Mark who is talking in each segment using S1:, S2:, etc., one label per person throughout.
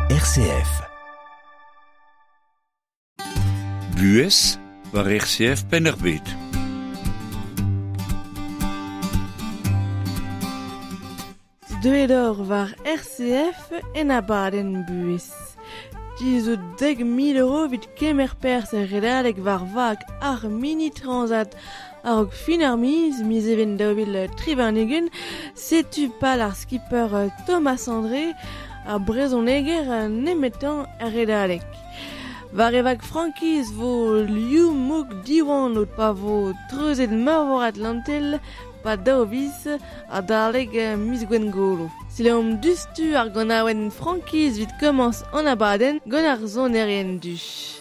S1: RCF.
S2: Bues war RCF Pennerbet.
S3: Deuedor war RCF en abaden bues. Dizo 10.000 euro vit kemer pers redalek war vag ar mini-transat ar fin ar miz even daoubil tribanegen, setu pal ar skipper Thomas André a brezoneger nemetan redalek. Var evag frankiz vo liu mouk diwan out pa vo treuzet mavor atlantel pa daovis a darleg mis gwen golo. Seleom dustu ar gant aouen frankiz vit kommans an abaden gant ar zon erien du.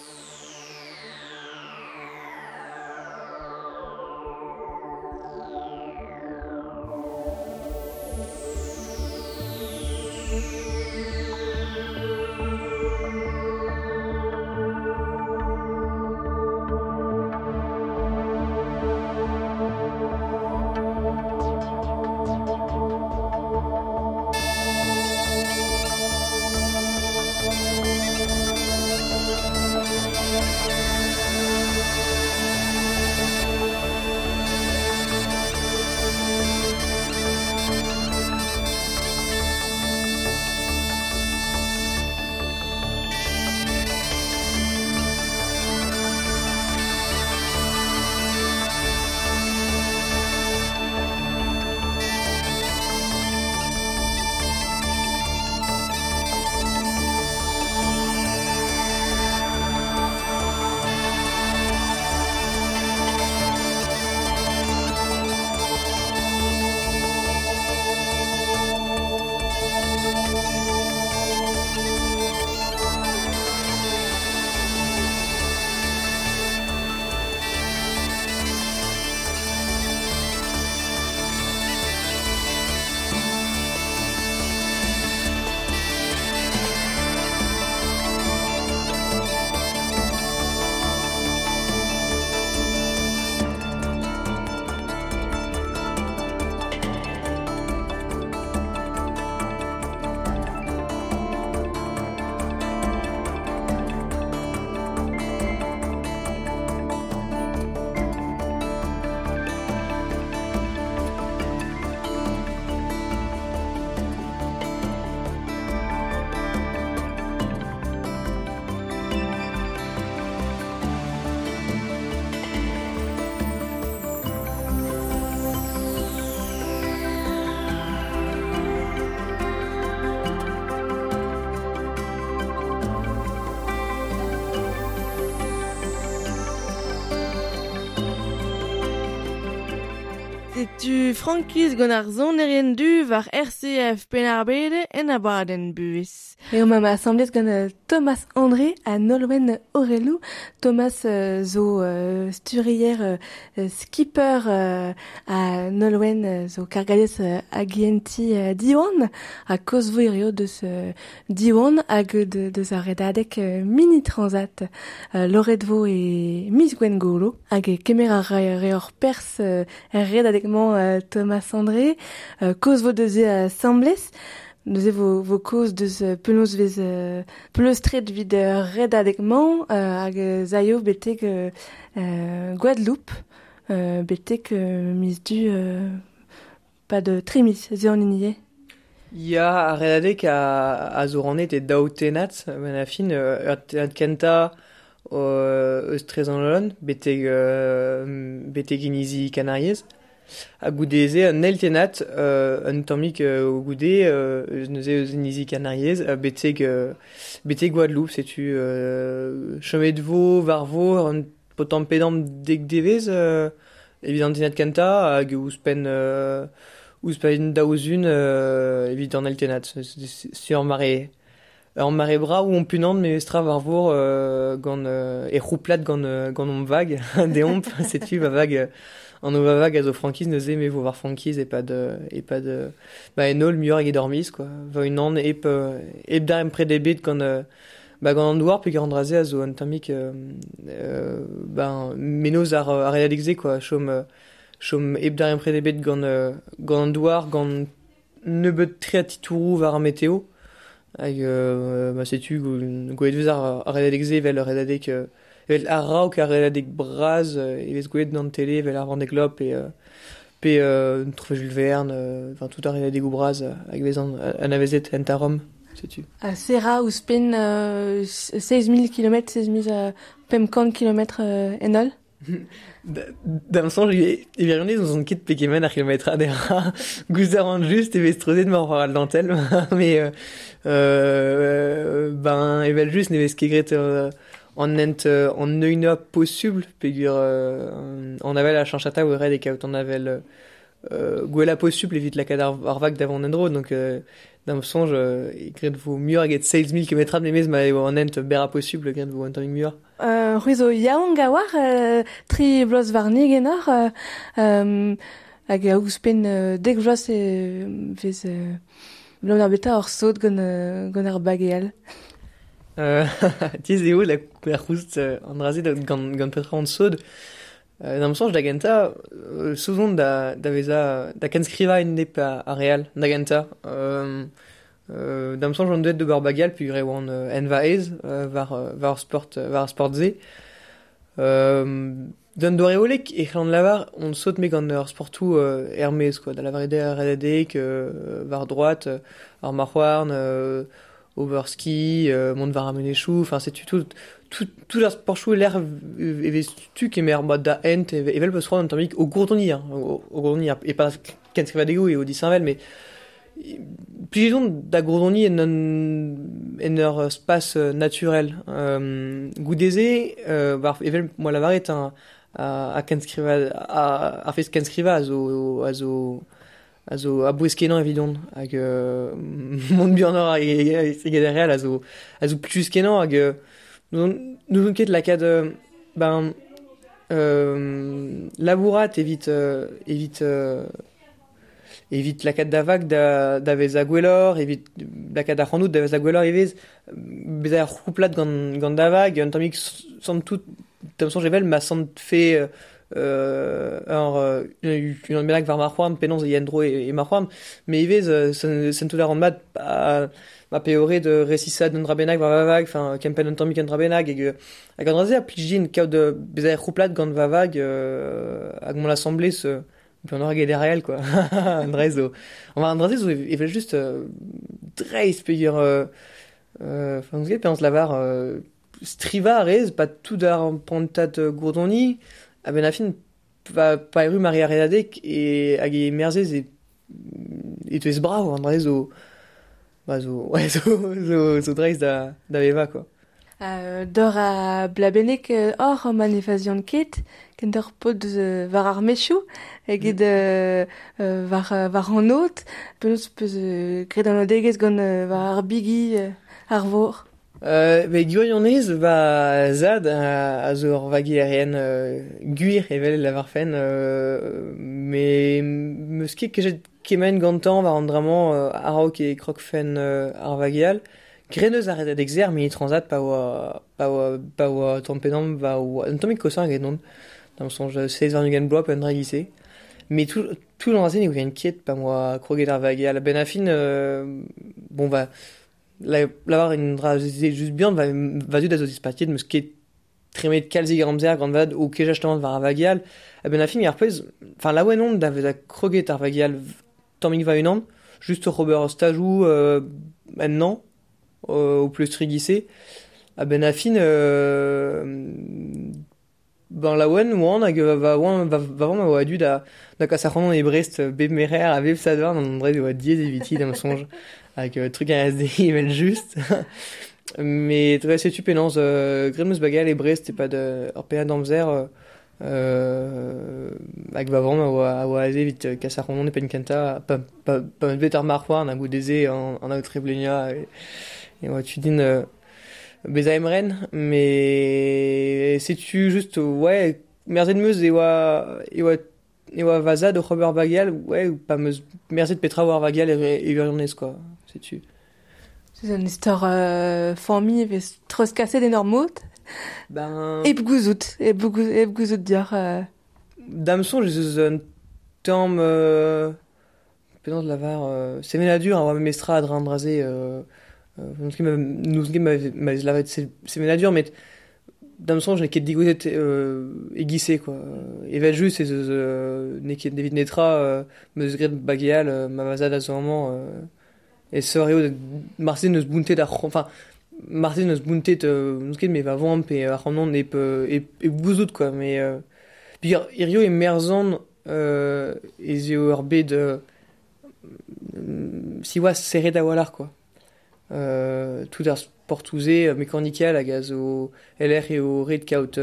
S3: Setu frankiz gant ar zon erien du war RCF Penarbede en abaden bues. Eo ma assemblet gant Thomas André a Nolwenn Orelou. Thomas zo sturier skipper a Nolwenn zo kargadez a gienti diwan a kozvo irio deus diwan hag deus a redadek mini-transat loredvo e mis gwen golo hag kemer a reor pers redadek Thomas André, cause vos deux assemblées, nous vos causes de pelouse vez pleustret vid redadekman hag zaio betek Guadeloupe betek mis du pas de trimis ze an inie.
S4: Ya a redadek a zo rannet e daoutenat ben a fin ur kenta eus trezan betek inizi Canariez. A goudeze an eltenat un tammik o goude neuze eus inizi Canariez betek Guadeloupe setu chomet vo var vo an potam pedam dek devez evit an tenat kanta hag ouspen daouzun evit an eltenat sur mare bra ou on punant mais stra var vor gant e rouplat gant on vag de omp setu va vag an ova vag a zo frankiz neuze me vo war frankiz e pa de ba enol mieux hag e dormiz quoi va une an ep dar empredebet gant gant an douar pe garandraze a zo an tammik menoz ar realegze quoi chom ep dar empredebet gant an douar gant nebeut tre a titourou war ar meteo hag setu gouet vez ar redadeg ze vel redadeg vel ar raok ar redadeg braz evez gouet d'an tele vel ar Vendée Globe pe trouve Jules Verne enfin tout ar redadeg ou braz hag vez an avezet en tarom setu.
S3: Serra ou spin 16 000 km, 50 km en ol.
S4: D'am sonj e virionez on son ket pekemen ar kilometra dera gouzer an just evez trozet ma ar dantel mais ben evel just nevez kegret an ent an neuina possible pegur an avel a chanchata ou red e kaout an avel gwella possible evit lakad ar vag davant endro donc d'am sonj e gret vo mur hag et 16 000 km nemez ma eo an ent bera possible gret vo an tammig mur.
S3: Ruizo yaouang a war tri vloz varnig enor hag a ouzpen dek vloz vez blom ar beta hor saut gant ar bageal.
S4: Tiez eo la c'houst an drazet gant petra an saut d'am sonj da genta souzont da veza da kenskriva en dep a real da genta d'am sonj an duet de bar bagal puis rewan en va ez var sport ze d'un doreolek e c'hlan lavar on saute me gant ur sportou hermez quoi da lavarede a redadek var droite ar marc'hoarn overski mont var amenechou enfin c'est tout leur sporchou l'air evez tu kemer da ent evel peus c'hoant an tammig au gourdoni au gourdoni et pas kenskriva dego et au dissinvel mais plijezont da gourdoni en ur spas naturel goudeze evel moa lavaret a kenskriva a fez kenskriva a zo a boueskenan evidon hag mont burnor hag eget real a zo plus kenan hag nous ket lakad labourat evit lakad da vag da vez a gwellor evit lakad ar c'hannout da vez a gwellor evez bez ar c'houplat gant da vag un tammig sant tout tam sonj evel ma sant fe un bennak var marc'hoarn penonz e yendro e marc'hoarn mais evez sen tout ar an mat ma peore de resisad un drabennak var va vag enfin kempen un tammig un drabennak hag an draze a plijin kaout de bez ar c'houplat gant va vag hag mon assemblée se puis on aura gagné réel quoi Andrezo on va Andrezo il fait juste dreis pegur enfin vous pense lavar striva rez pas tout dar pontat gourdoni a ben afin va pas rue Maria Redadek et hag merzez et tu es bravo Andrezo zo ouais zo dreis da veva quoi.
S3: Dor a blabenek or manifezion ket ken ur pod var ar mechou eget var an not peus gret an odegez gant var ar bigi ar vor.
S4: Gwirionez va zad a zo ur vagi erien gwir evel lavar fen mais meus ket kemen gantan var an dramant a-raok e krok fen ar vagial greneuz a redadeg zer mini transat pa oa tampenam va oa un tammig kosan hag non d'am sonj 16 varnugen bloap un dra gise mais tout l'an eo vien ket pa moa kroget ar vagial ben afin bon va lavar un dra just bien va dud a zo dispatiet meus ket tremet kalzig ar amzer gant vad o ket jastamant var ar vagial ben afin ar pez enfin la oen on da vez a kroget ar vagial tammig va unan juste Robert stajou en nan au plus trigissé a ben afin ben la wen oan hag va vraiment oa dud da kasarron e Brest beb merer a vev sador an dre oa diez eviti d'am sonj hag truc a SDI evel just mais très setu penanz Grenmeus bagal e Brest e pas de ur pead d'amzer hag va vraiment oa aze evit kasarron e pen kenta pa vet ar marc'hoarn hag goudeze an a treblenia et ouais tu dis bez a emren mais c'est tu juste ouais merzet meus e oa vazad o Robert bagal ouais ou pas meus merzet petra war vagal e virionez quoi c'est tu
S3: c'est une histoire famille vez troz kaset enor mot
S4: ben
S3: e bgouzout diar
S4: d'am sonj eus un tamm penans lavar semenadur a oa mestra a dra an draze nous ma lavet c'est ménadur, mais dans le sens j'ai ket digoudet aiguissé quoi. Evel juste et ne ket David Netra meus gret bageal ma vazad à ce moment et serait Martin neus buntet enfin Martin neus buntet nous ket mais va vamp et randon et bouzout quoi, mais puis irio et merzon ezio urbe de siwa serré d'awalar quoi. Tout ar portouzé mécanical à gaz au LR et au red kaut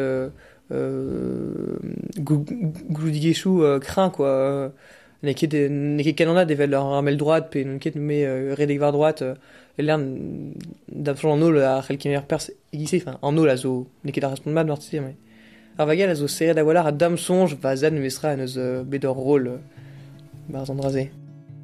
S4: gloudigechou craint quoi. Ne ket canona devel leur ramel droite pe ne ket me redeg var droite et l'air d'absol en ol a quelqu'un pers ici enfin en ol a zo ne ket responsable d'artiste mais arvagal a zo serré d'awalar a dam songe va zan mestra a neus bedor rôle barzandrazé.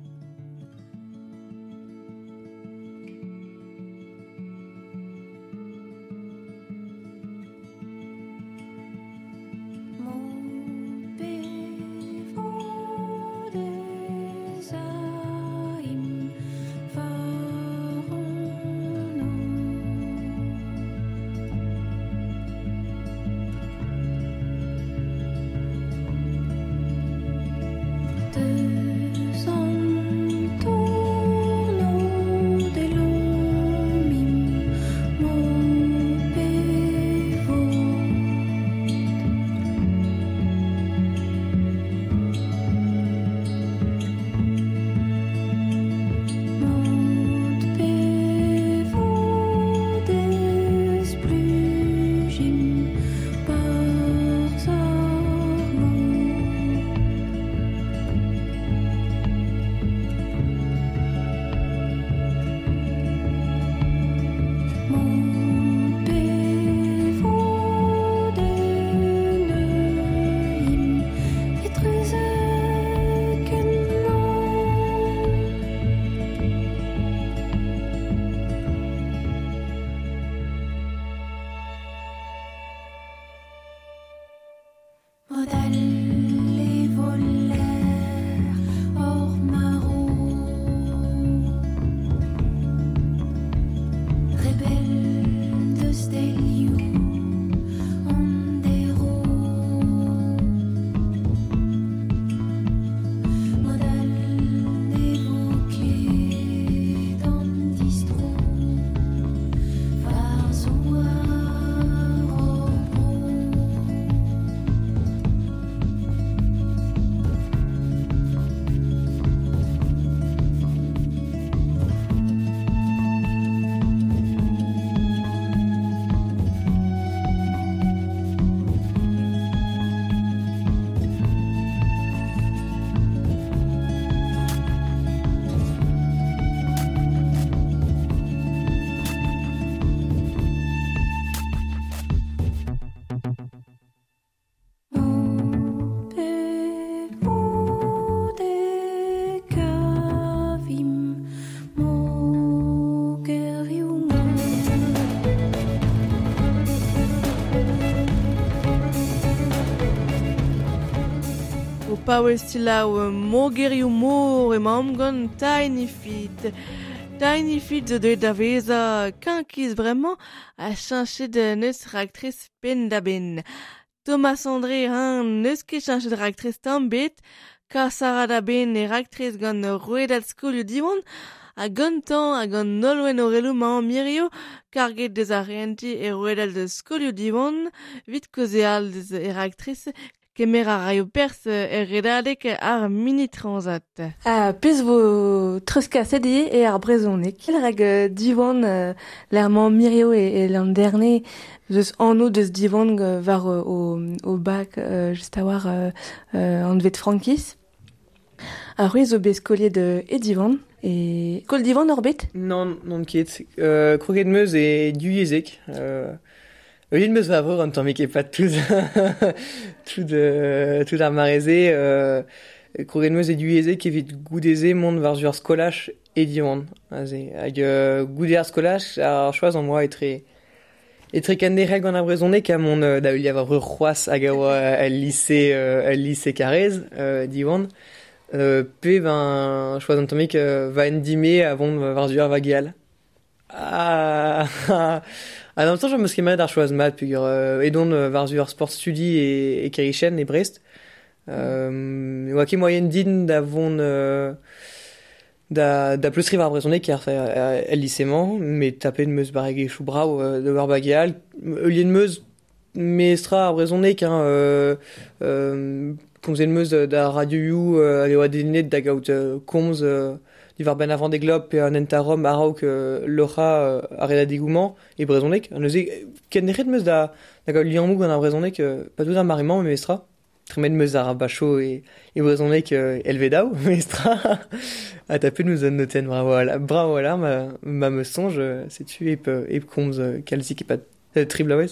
S3: Pawestila ou mogeriou mor et mamgon Tiny Feet. Tiny Feet de Daveza kiz vraiment a changé de neus actrice ben da ben. Thomas André neus ket changé de actrice tambet, ka Sarah da ben et actrice gant Ruedal School diwan, a gantan a gant nolwen orelou ma mirio, karget des arienti et Ruedal de School diwan, vit kozeal des actrice Kemera raio pers redadek ar mini-transat. Pez vo truska sedie e ar brezonek. Kil rag divan l'erman mirio e l'an dernier zeus anno deus divan var au bac just a war an vet frankis. A rue zo bez kollier de e divan. E kol divan orbet? Non ket. Kroget meuz e duyezek. Oui, me va voir en tant que pas tout ar marezé krogen meus edueze qui vit goudeze monde var zur skolach et diwan hag goude ar skolach ar choaz en moi et très kandereg en abrezonné qu'à mon da il y avoir roas hag a lycée Carrez diwan pe ben choaz en tant que va endimé avant var zur vagial
S4: En même temps, je me suis d'ar choaz mat, puis edon var sport studi et Kerichen et Brest. Oa ket moyen din da plus rivar brezhoneg car el lycément, mais tapen meus barrege chou brao de war bageal. Eulien meus mestra brezhoneg komzen meus da radio you ale oa denet da gaout komz du var ben avant des globes et un entarom a raok l'ora arrêt dégouement et brezhoneg. An neuze ken nec'het meus da gaout liamou gant ar brezhoneg pas tout un marimant mais mestra. Tremen meus ar bacho et brezhoneg elvedao mestra. Ah, t'as pu nous en noter bravo ma me songe, sais-tu, et komz kalzik et pas triblawez.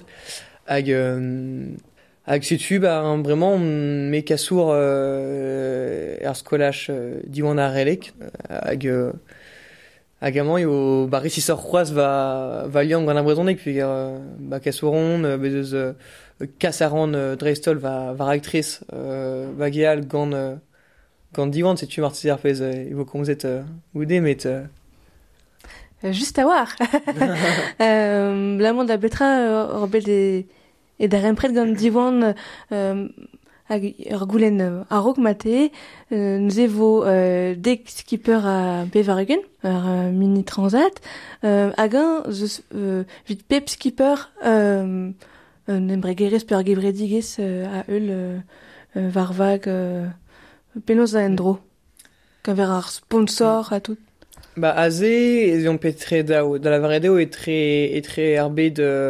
S4: Hag sais-tu, vraiment, me kassour ar skolach diwan ar relek, hag amant eo, récisseur c'hoaz va liant gant ar brezhoneg, puis kassouron, bezeus kassaran dreistol va actrice, va geal gant diwan, sais-tu, martiz ar pez, evo komzet oude, met...
S3: Juste à voir. Blamont da betra ur bet e da rempret gant diwan hag ur goulenn a-raok mate, nous evo dek skipper a bevaregen, ur mini transat, hag eus vit pep skipper n'embregerez per gebredigez a eul var vag penaos a endro. Kaver ar sponsor a tout.
S4: Aze, ez on petre da la varedeo est très RB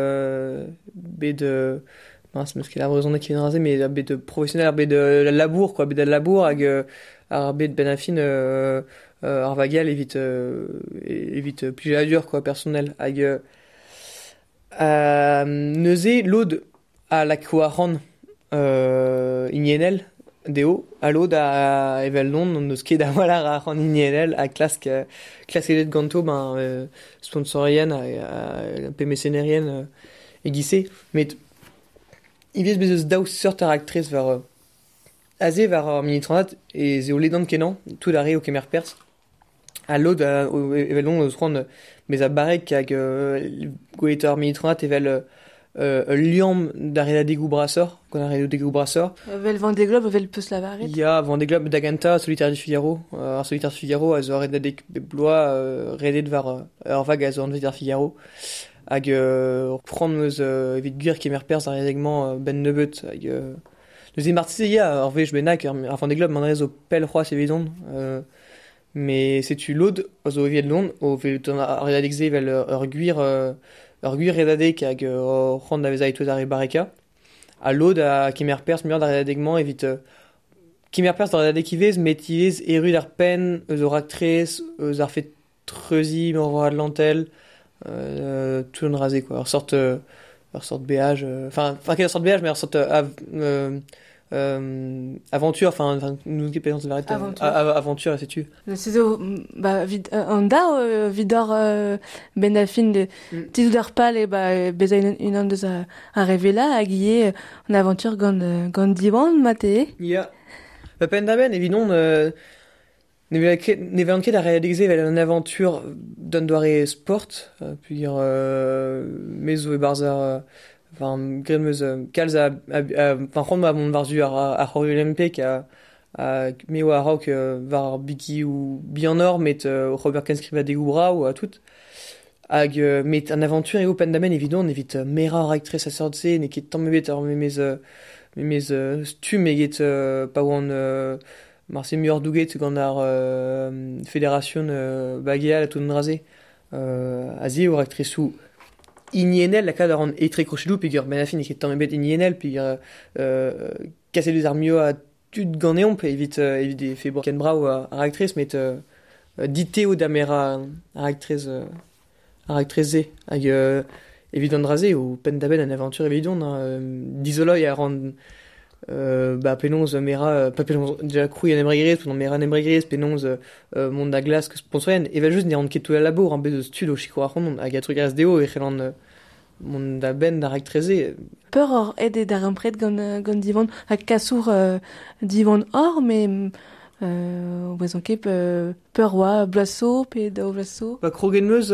S4: de mince, parce qu'il a raison qui vient mais RB de professionnel, RB de labour, quoi, RB de labour, hag RB de benafin, arvagal évite plus la dure, quoi, personnel, hag neuze l'ode à la coaran inienel, deo, allo da evel non neus ket da walar a ran inienel a klask elet ganto sponsorien a pe mecenarien egise, met iviez bezos daou sort ar actrice var aze var mini tranat e zeo ledan kenan tout la re o kemer pers allo da evel non eus ran bez a barek hag goeter mini tranat evel liam d'arrêt dégou brasseur, qu'on arrête dégou brasseur.
S3: Vel Vendée Globe, vel peus la varet.
S4: Il y a Vendée Globe d'Aganta, Solitaire du Figaro. Solitaire du Figaro, a zo arrêt deg blois, redet var ur vag a zo an Solitaire Figaro. Hag prendre meus evit gwir kemer pers ar redegman ben nebeut. Hag neus e martizeia ar vej benak ar Vendée Globe manrez o pel c'hoaz evidon. Mais c'est-tu l'aude, o zo eviet lon, o vel ar redegze vel ur gwir redadek hag c'hoant da vezait toz ar e bareka. A l'od a kemer pers muioc'h da redadegman evit kemer pers da redadek ivez, met ivez erud ar pen, eus o raktrez, eus ar fet treuzi, mor ar lantel, tout an raze, quoi. Ur sort béage, enfin, quelle sorte de béage, mais ur sort aventure, enfin, nous qui payons cette aventure, sais-tu.
S3: C'est zo, an da, vidor benafin de tizou d'ar pal e beza une an deus a revela hag ie an aventure gant diwan mate.
S4: Ya. Pen da ben, evidon, ne vean ket a realize vel an aventure d'un doare sport, puis mezo e barzar enfin gren meus kalz enfin c'hoant ma mont varzu ar c'hor olympique a meo a raok var biki ou bianor met Robert Kenskriva degou bra ou a tout hag met an aventure eo pendamen evidon evit mera ar actrice a sortse ne ket tamm ebet ar memez stum eget pa oan marse muur douget gant ar fédération bageal a tout an raze azi o actrice ou inienel la kad an etre krochelou puis benafin ket tamm ebet inienel puis kasse deus ar mio a tud gant eomp evit e fe ken brao ar actrice met diteo da mera ar actrice ze hag evit an raze o pen da ben an aventure evidon dizoloy a ran penonz mera pas penonz déjà crouy an embrigres pendant mera an embrigres penonz mont da glas que sponsorien evel just ne ran ket tout la labour an bez stud o chiko a ron hag a trugas deo e c'hellan mont da ben da raktreze
S3: peur or ede da rempret gant divan hag kasour divan or mais Wezon ket peur oa blaso pe da blaso.
S4: Ba krogen meus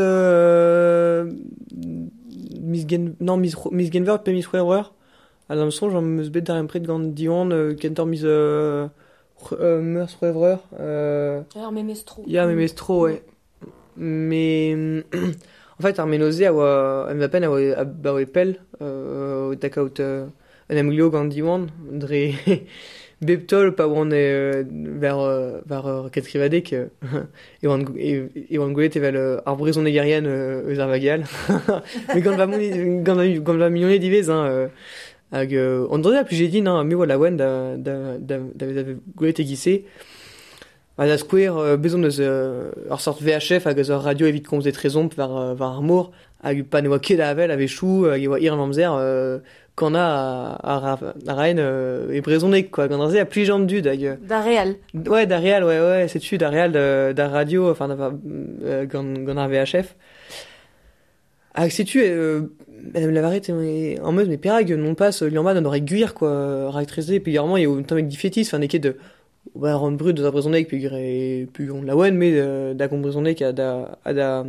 S4: mis genver pe mis c'hwevrer. A l'amson j'en meus bet dar empret gant diwan kentor mis meurs c'hwevrer.
S3: Me mestro.
S4: Ya me mestro, ouais. Mais en fait ar menoze a oa em va pen a ba oe pel o takaout un emglio gant diwan dre beptol pa oan var ket krivadek e oan gwelet evel ar brezon egerien eus ar vagal. Mais gant va millionet divez, hag on dre a plus j'ai dit, me oa la oan da gwelet e gise. Da skouer bezon eus ar sort VHF hag eus ar radio evit komzet rezomp var ar mor hag pa ne oa ket avel ave chou hag e oa ir an amzer quand a raen e brezonek quoi gant a pli jambes dud hag
S3: Da real.
S4: Ouais, da real, ouais, c'est tu da real da radio, enfin gant ar VHF. Hag c'est tu Madame Lavaret en meuse mais perag non pas liamba d'un oreille guir quoi ractrezé puis vraiment il y a un temps avec diffétis enfin neket de ouais rond brut de brezonek puis on la wen mais da brezonek a da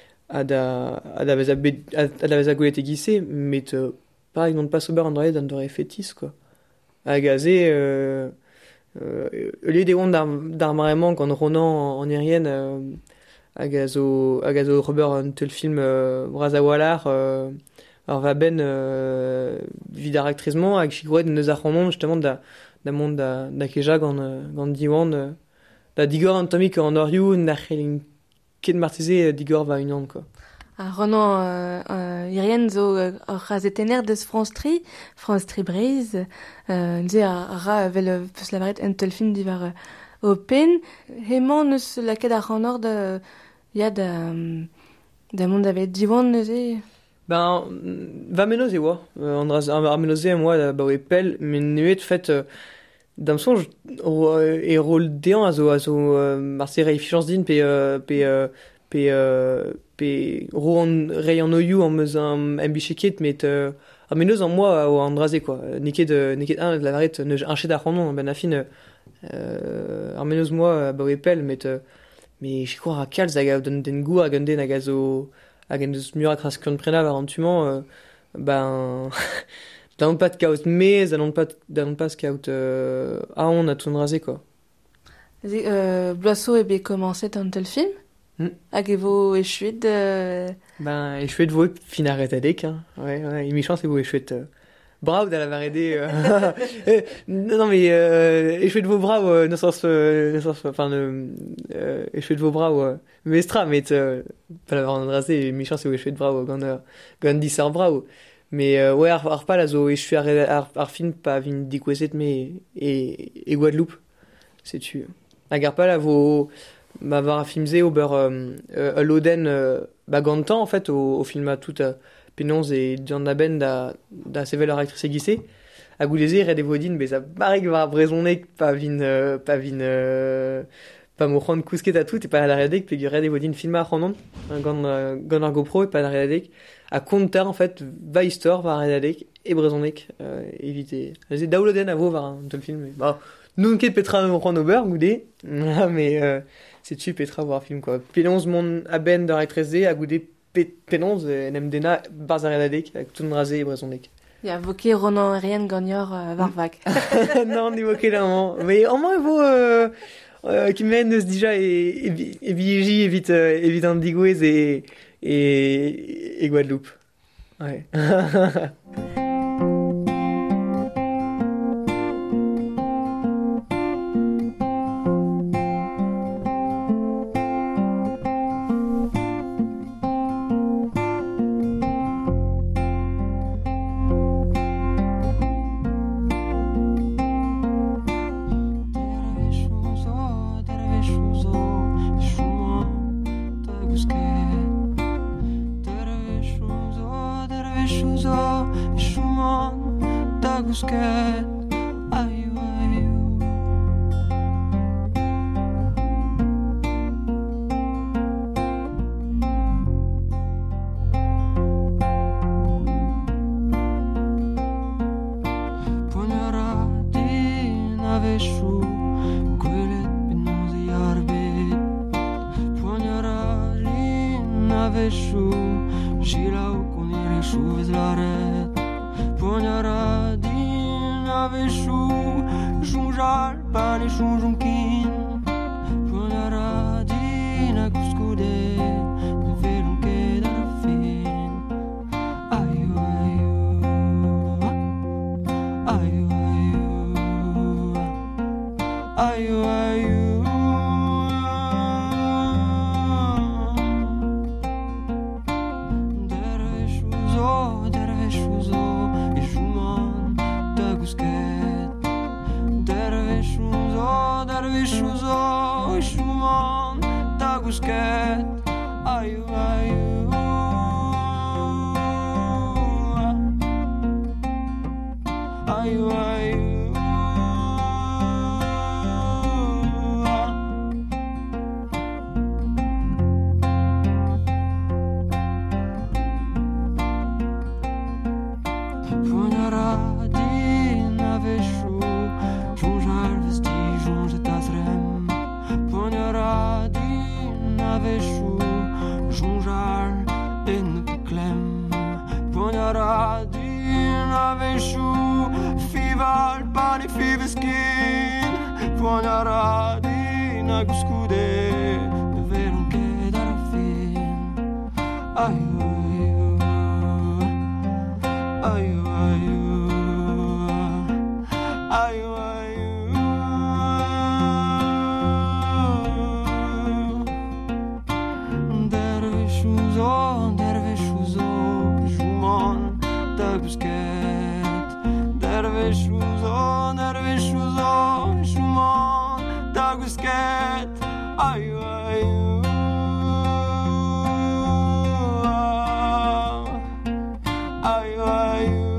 S4: veza goulet e gisse mais pareil non pas sober android d'un oreille fétis quoi agazé lieu des ondes d'armement quand Ronan en aérienne agazo Robert un tel film Brazawalar alors va ben vidar actrisement avec chigouet de neus arronon justement da monde da keja gant diwan da digor an tomik en oriou na chelin ket marteze digor va une quoi.
S3: Ronan irien zo razetener deus France 3 Breiz nze a ra vel peus lavaret un tel film divar open hemañ neus laket ar ranor da ya da mont avet diwan neuze.
S4: Ben va menoze oa ar menoze moi ba oe pel mais nuet fait d'am sonj e rôle déant a zo marse reifichans din pe roan rei an oiou an meus an bicheket met ar menoz an moi o an draze quoi neket un la varet un chet da ronan ben afin ar menoz moi ba oe pel mais je crois a kalz hag den gou hag an den hag en deus murak ras kont prena war an tuman ben da non pas kaout mez da non pas kaout aon a tout draze quoi.
S3: Bloasso ebe commencé un tel film hag evo echuet
S4: ben echuet vo fin arretadek ouais imichans evo echuet brav da la varede non mais echuet vo brav no sens enfin echuet vo brav mestra mais pas la var an draze imichans evo echuet brav gant disar brav mais ouais ar pal a zo echuet ar film pa vin dikwezet me e Guadeloupe c'est tu hag ar pal a vo ma var a filmze ober l'oden gantan en fait au film a tout penonz et dian da ben da sevel ar actrice gisse a gouleze red e vodin bez a barek var brezonek pa mo c'hant kousket a tout e pa la redek pe red e vodin filma c'hanon gant ar GoPro e pa la redek a konter en fait va histoire var redek e brezonek evite daouloden a vo var un tel film bah nous ket petra mo c'hant ober goude mais c'est tu petra voir film quoi penonz mon a ben da actrice a goude penonz en em dena barz a redek avec tout draze e brezonek.
S3: Ya voke Ronan aérien gagnor var vag.
S4: Non ni voke là mais au moins vous qui mène eus dija e bieji evit an digouez et Guadeloupe. Ouais.
S1: Pugnarati in avesciu, quelle vesciu Gilau con il sciu slaret Pognara din vesciu Junjar pani junjunkin Pognara din cuscude De velum che da fin Ayu ayu Ayu ayu Ayu ayu Busquet, ayu ayu, ayu ayu. Pugnara din avesciu, junjar vesti, junge tasrem. Pugnara din avesciu, junjar en clem. Pugnara din avesciu, fival pani fiveskin. Pugnara din aguscude, de verum che dar fin. Ayu ayu, ayu ayu, ayu ayu. Dervishuzo, juman da busquet. Dervishuzo, juman da busquet. Ayu ayu. Ayu ayu.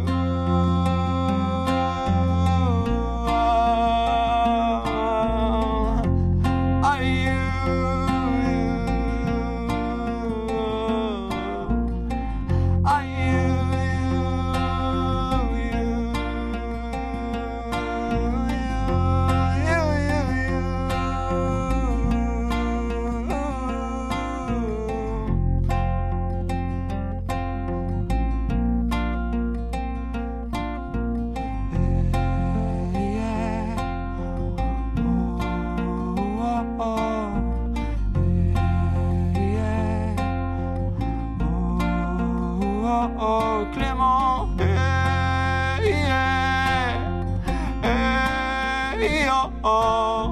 S1: Oh, Clément, oh,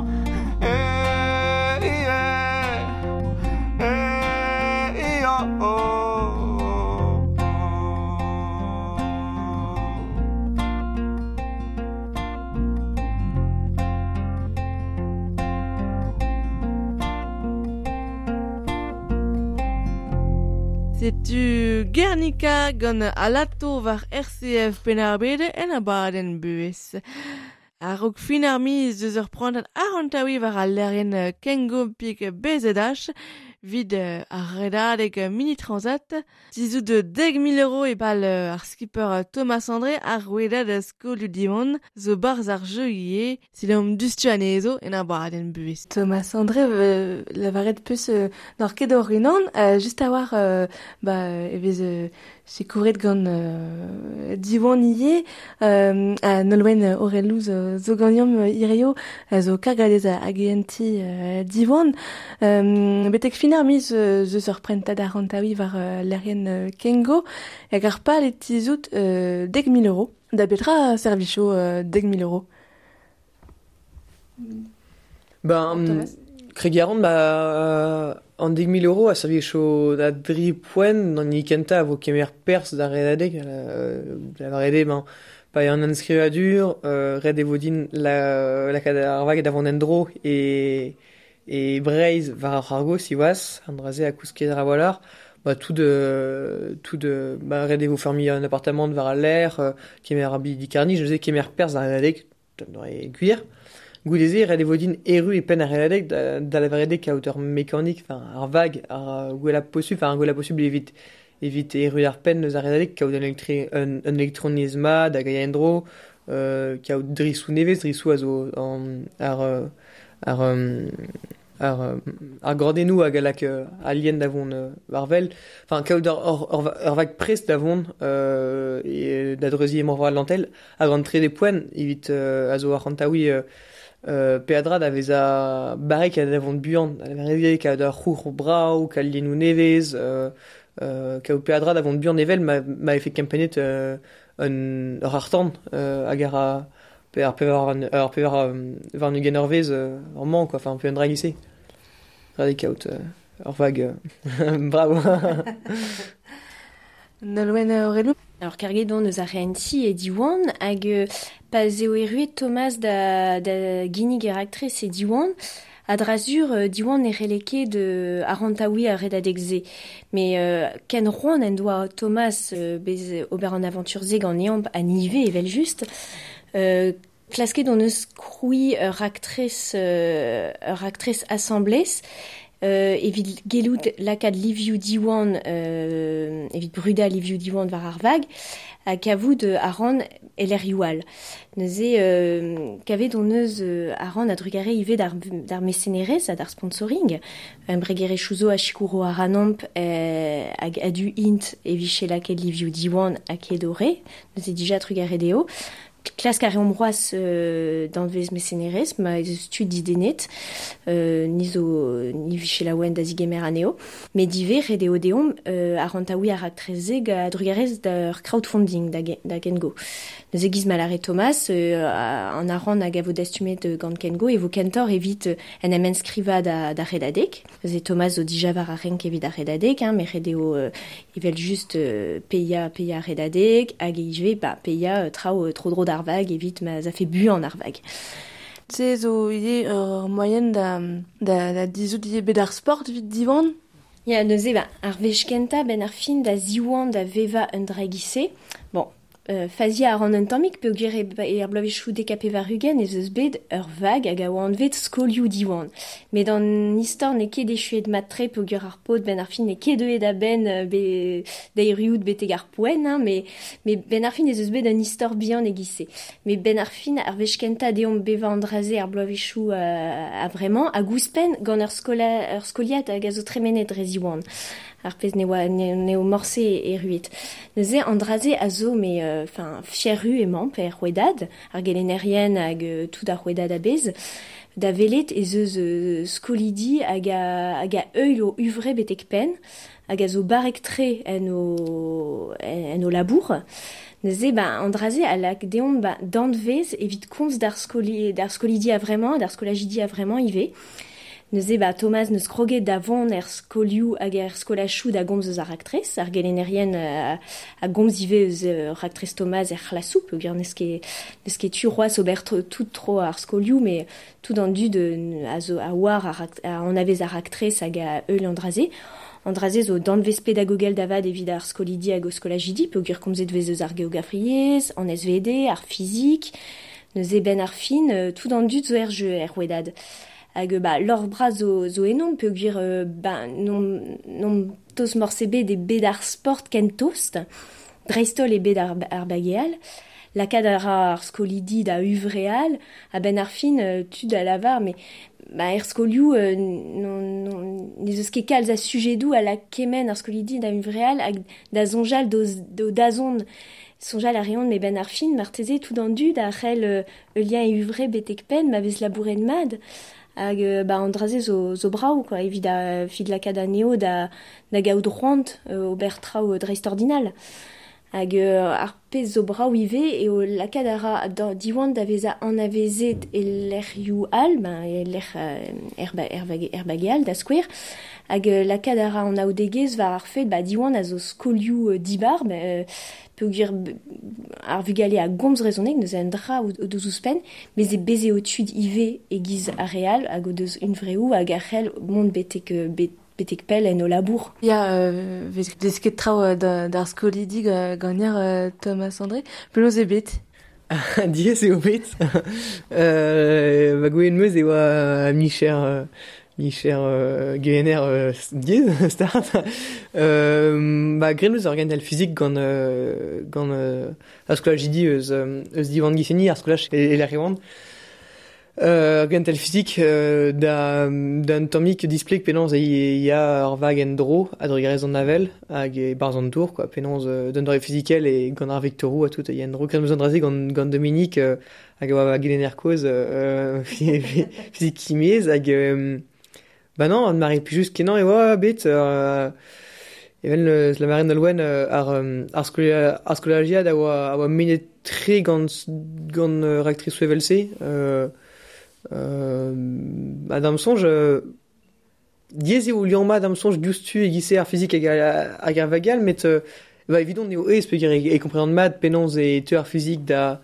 S3: C'est-tu Guernica gant alato var RCF penarbede en a baden bues. A rog fin ar miz deus ur prantat arantaoui var al lerien Kengo pik bezedach vid ar redadeg mini-transat. Tizou de 10 000 € e bal ar skipper Thomas André ar rouedad skolu dimon zo barz ar jeu silom dustu anezo en a baden bues. Thomas André la varet peus nor ket ur unan just a war evez sekouret gant diwan ie a nolwen orelou zo gagnam irio zo kargadez hag enti diwan betek finar miz zeus ur prentad arantaoui var lerien Kengo hag ar pal e tizout 10 000 €. Da betra servicho 10 000 €.
S4: Ben, Kregiaron, an 10 000 € a servicho da dri poen d'an ikenta vo kemer pers da redadeg, da varede, pa an inscrivadur, red evodin la kada ar vag da vant endro e breiz var ar argo siwas, an draze a kousket ra walar, tout de red evo fermi un appartement var al l'air, kemer ar bi di karni, je sais kemer pers da redadeg, d'an guir. Goudeze, red evodin eru e pen ar redadeg da la varedeg ka auteur mécanique, ar vag, ar gwella possible evit eru ar pen eus ar redadeg ka un elektronisma da gaia endro, ka out drissou nevez, drissou a zo ar ar gordennoù hag alak alien davon varvel, enfin kaout ur vag prest davon da dreuziñ emor lantel hag an tre de poen evit a zo ar rantaoui peadra da vez a barek a davon buan a vez kaout ar c'hour brao kal lienou nevez kaout peadra davon buan evel ma efe kempanet ur artan hag ar pevar var nu gen ur vez ur man, quoi, enfin un peu un dragissé. Radikaout ur vag bravo.
S3: Nolwenn Aurelou.
S5: Alors kargedon eus ar renti e diwan hag pa zeo eruet Thomas da ginig er aktrez e diwan a drazur diwan e releke de arantaoui a redadek-se. Mais ken roan en doa Thomas bez ober an aventur zeg an eamp a nive evel just klasket on eus kroui ur aktrez assemblez evit gelout lakad liviou diwan evit bruda liviou diwan var ar vag a kavout a ran elerioal. Neuze kavet on eus a ran a drugare ive d'ar mecenerez a d'ar sponsoring bregere chouzo a chikouro a ranamp hag adu int eviche lakad liviou diwan a kedore neuze dija drugare deo. Klask a reom roaz d'anvez mecenerez, ma eus tud didenet, ni viche laouen da zigemer aneo. Me dive redeo deom a rantaoui a raktrezeg a drugarez d'ar crowdfunding da Kengo. Neuze giz malare Thomas an a ran hag a vo destumet gant Kengo e vo kentor evit en em enskriva da redadek. Neuze Thomas zo dija var a renk evit da redadek, me redeo evel just peia redadek hag ive peia trao tro dro da arvag evit ma za fait bu en arvag.
S3: Se zo ide moyen da dizout ide bet ar sport vit divan?
S5: Ya, neuze ar vechkenta ben ar fin da ziwan da veva un dragisse. Bon, fazia a ran un tammik pe gire ar blavechou dekape var ugen ez eus bet ur vag hag a oan vet skolioù diwan. Me dan istor ne ket dechuet matre pe gire ar pot ben ar fin ne ket deuet a ben da eriout beteg ar poen, mais ben ar fin ez eus bet un istor bihan e gise. Me ben ar fin ar vechkenta deom beva an draze ar blavechou a vremañ a gouspen gant ur skoliat hag a zo tremenet reziwan. Ar pez neo morse e ruet. Neuze an draze a zo fieru emañ per c'hwedad, ar gelenerien hag tout ar c'hwedad a bez, da velet ez eus skolidi hag a eul o uvre betek pen, hag a zo barek tre en o labour. Neuze an draze a lak deomp danvez evit komz d'ar skolidi a vremañ, d'ar skolajidi a vremañ ive. Neuze Thomas neus kroget davon skolioù hag skolachou da gomz eus ar raktrez, ar gelenerien a gomz ive eus raktrez Thomas c'hlasou, pe gant neus ket tu roaz ober tout tro ar skolioù, mais tout an dud a war an avez ar raktrez hag a eul an draze. An draze zo danvez pedagogel davad evit ar skolidi hag o skolajidi, pe gant komzet vez eus ar geografriez, an SVD, ar fizik, neuze ben ar fin, tout an dud zo jeu c'hwedad. Hag lor bra zo enon pe gwir non tos morse bet e bet ar sport ken tost, dreistol e bet ar bageal, lakad ar skolidi da uvreal, a ben ar fin tud a lavar, mais er skolioù ne eus ket kalz a sujedou a la kemen ar skolidi da uvreal hag da zonjal do dazon sonjal a reont me ben ar fin marteze tout an dud a c'hell eulien e uvre betek pen ma vez labouret mad. Hag an draze zo brao, quoi, evit fid lakad aneo da gaout roant ober trao dreistordinal. Hag ar pez zo brao ive e o lakad ara diwan da veza an avezet e lerioù al, er bageal da skouer. Hag lakad ara an aodegez var ar fet diwan a zo skolioù dibar, peu gwir ar vugale a gomz rezonek neus en dra o deus ouspen, mais e beze o tud ive e giz a real hag o deus un vreou hag a c'hell mont betek pel en o labour.
S3: Ya, vez ket trao d'ar skolidi gagner Thomas André, penaos e bet?
S4: Diez eo bet. Gwen meus e oa Micher GNR diez start. Grenneus ur gant fizik gant ar skolaj idi eus divan giseni ar skolaj e l'ar rewand. Gantel physique d'un tomique display penons il y a Arvag Endro à Drigres en Navel hag Barzon Tour quoi penons d'un doré physiquel et Gonnar Victorou à tout il y a Endro quand nous Gant Dominique hag wa Gelener cause physique chimie hag bah non on marie plus juste kenan et wa bit even la marine Nolwenn ar scolagia da wa minet très gant rectrice Wevelse Madame Songe diezi ou lion Madame Songe justu et gissé ar physique à Garvagal mais va évident néo et peut et comprendre mad penons et tueur physique da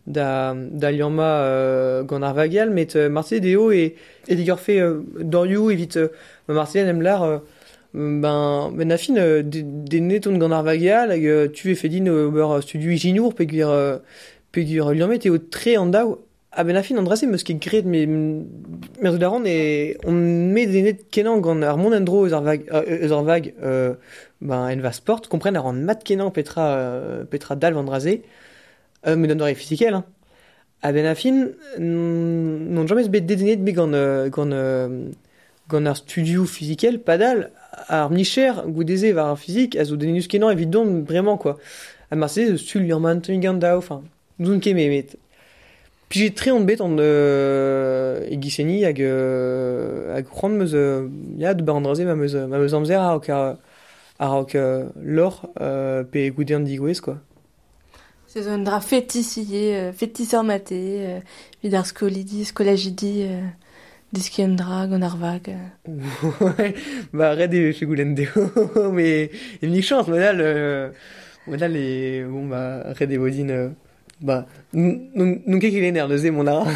S4: lioma gant ar vagal mais Marseille deo et digor fait Doriou évite Marseille aime l'art ben affine des neton gant ar vagal tu es fait din studio Iginour pegur lion met et au très en dao ah ben affine Andrasé meus ket gret mais daran et on met des net kenan gant ar mont endro eus ar vag ben en va sport comprenne ar an mat kenan petra dal Andrasé mais dans l'oreille physiquelle hein. Ah ben affine non jamais bet dédéné de gant ar studio physiquel padal ar mnicher goudézé var ar physique azo dénus kenan évident vraiment quoi à Marseille sul lian gandao enfin nous ket mais puis j'ai très embête en Egiseni hag c'hoant meus ya de Barandrazé ma meus amzer a l'or pe goude an digouez quoi.
S3: C'est un dra fétisseur maté, vidar scolagidi, disciendra, gonarvag.
S4: Ouais, bah red et chez Goulendeo, mais il y a une chance, voilà les, bon bah red et Wodine, bah, nous qu'est-ce qu'il est nerf, le mon art.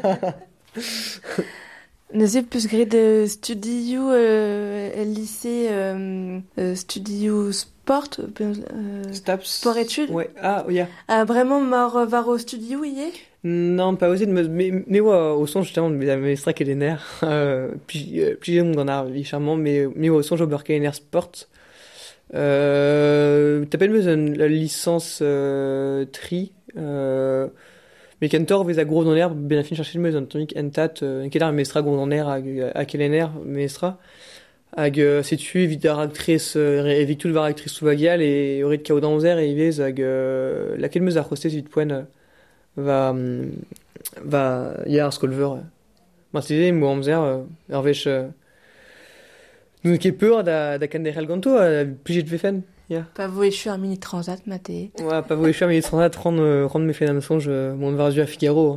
S3: Nous avons plus gré de studio lycée studio sport sport études.
S4: Ouais. Ah oui.
S3: Ah vraiment mort var au studio hier.
S4: Non, pas osé de mais ouais, au son justement mais c'est que les nerfs puis j'aime qu'on a vie charmant mais au son je burke les nerfs sport. T'appelles la licence tri mais Kentor vez a gros dans l'air ben fin chercher le tonique entat quel mestra gros dans l'air à quel nerf mestra hag setu evit ar actrice evit tout var actrice souvagial et aurait de kao d'anzer et ivez hag laquelle meus ar hostess vite poen va ya ar skolver martide mo amzer arvech nous ket peur da kanderel ganto plijet vefen ya
S3: pas voéchu un mini transat maté
S4: ouais pas voéchu un mini transat rendre mes fenam songe mon varzu à Figaro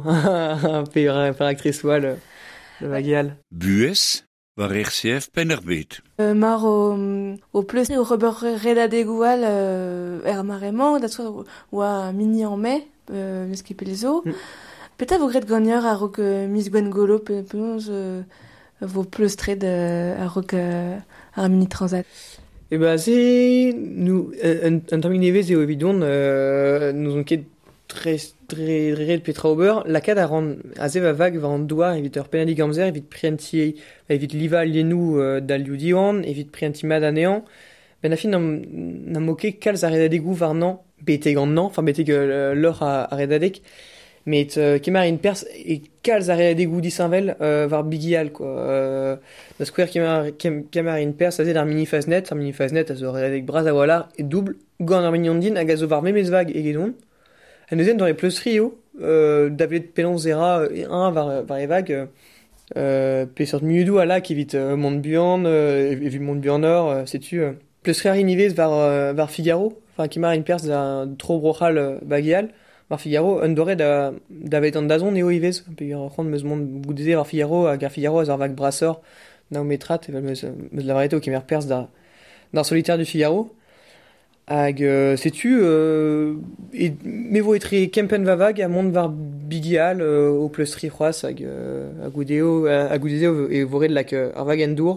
S4: par actrice wal le vagial
S2: Bues war RCF Pennerbet.
S3: Mar au plus au Robert Reda de Goual marement d'assoir ou à mini en mai le ski pelezo peut-être vous grette gagneur à rock Miss Gwengolo pense vos plus trade à rock à mini transat.
S4: Et bah c'est nous un terminé vez et évident nous on quête très de Petra Ober la cadre à rendre assez vague va en doigt évite penalty gamzer évite prianti évite liva lienou d'aliudion évite prianti madanéan ben la fin n'a moqué calz arrêt d'égout varnan bête grandement enfin bête que l'or à redadek mais kemar une perse et calz arrêt d'égout d'Issainvel var bigial quoi la square kemar une perse assez d'un mini phase net à se redadek bras à voilà et double gant arminiondine à gazo var memes vague et guédon. Un deuxième dans les plus trio David Pelonzera et un var les vagues pe sort miudou à la qui vite Montbuan et vu Montbuan Nord sais-tu plus rare inivez var Figaro enfin qui marre une perse d'un trop brochal bagial var Figaro un doré David Andazon néo ivez puis rendre mes monde goudé var Figaro à gar Figaro à vague brasseur naometrat et me la variété qui mère perse d'un solitaire du Figaro hag sais-tu et mais vous être Kempen vavag à monde var bigial au plus tri froisse hag agudeo et voré de la que arvag endur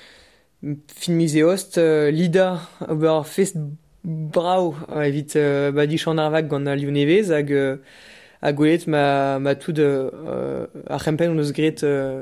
S4: filmise host lida bar fest brau évite badi chan arvag gant a lionevez hag agolet ma tout de a Kempen on os gret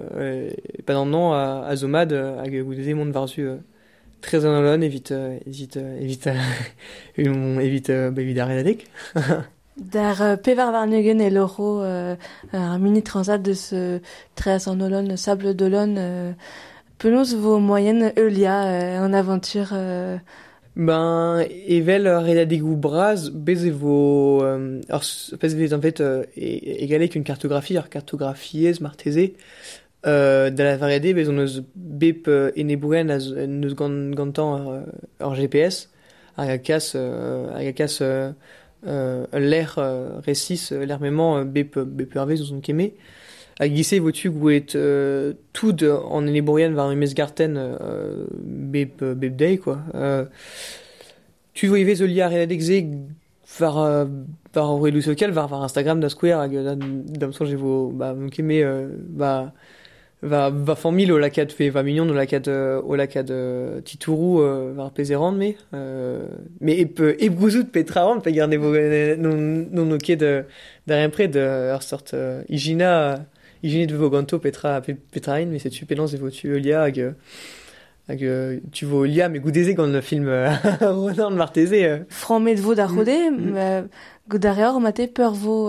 S4: pas dans nom à zomad hag agudeze monde varzu très en alone évite évidare
S3: Dar pevar varnugen et loro un mini transat de ce Treas en Olonne, Sable d'Olonne, penaos vos moyennes Eulia en aventure
S4: Ben, evel redadegou braz, bez evo... alors, pez vez en fait égalé qu'une cartographie, ar cartographiez marteze, da la variade, bez on eus bep enebouen az neus gantan ar GPS, ar gakas l'air récis, l'air mément bep hervez ouzon keme, a gisse votu gouet tout en enebouen var umez garten bep day, quoi. Tu vois yvez Eulia redadegze var Aurelou Socal, var Instagram da Square, hag damson j'ai vo, mon keme, va famille au lacat fait 20 millions au lacat Titourou var Pézérande mais et brouzout Petraon peut garder vos non ok de rien près de leur sorte Igina de Voganto Petrain mais c'est tu pénance et tu Eulia tu vois Eulia mais goudézé quand le film Ronan de Martézé
S3: franc-met de veau d'arrodé goudaréor maté peur vo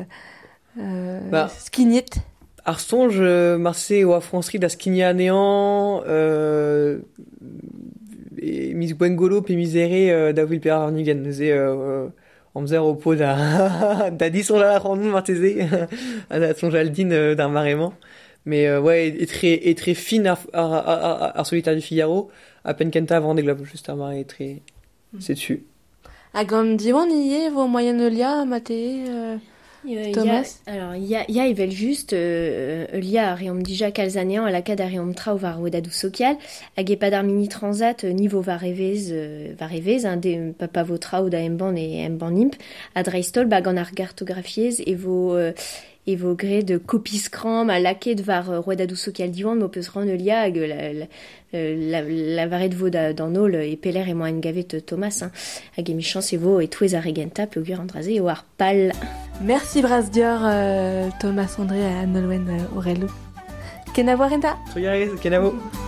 S3: skignit.
S4: Ar sonj marse oa Francerie da skinia néant mis gwengolo pe misere da vil per arnigen neuze amzer au pot da disson la randon marteze da sonj aldine d'ar marement mais ouais et très fine ar solitaire du Figaro à peine kenta avant des globes juste à marrer très c'est dessus
S3: a gant diwan ie vo moyen Eulia maté Thomas.
S5: Alors, il y a evel juste Eulia ariom dija kalzanean a lakad ariom trao var wedadou social hag e pad ar mini transat niveau var evez de papa vo trao da emban et emban imp a dreistol bag an ar cartographiez e vo gre de kopiskram a laket var wedadou social diwan mo peus ran Eulia hag la varet vo d'an ol e peler e moa en gavet Thomas hag e michans e vo e touez a regenta peugur andraze e war pal.
S3: Merci Brasdior, Thomas André à Nolwenn Aurelou. Kenavo Renta.
S4: Kenavo.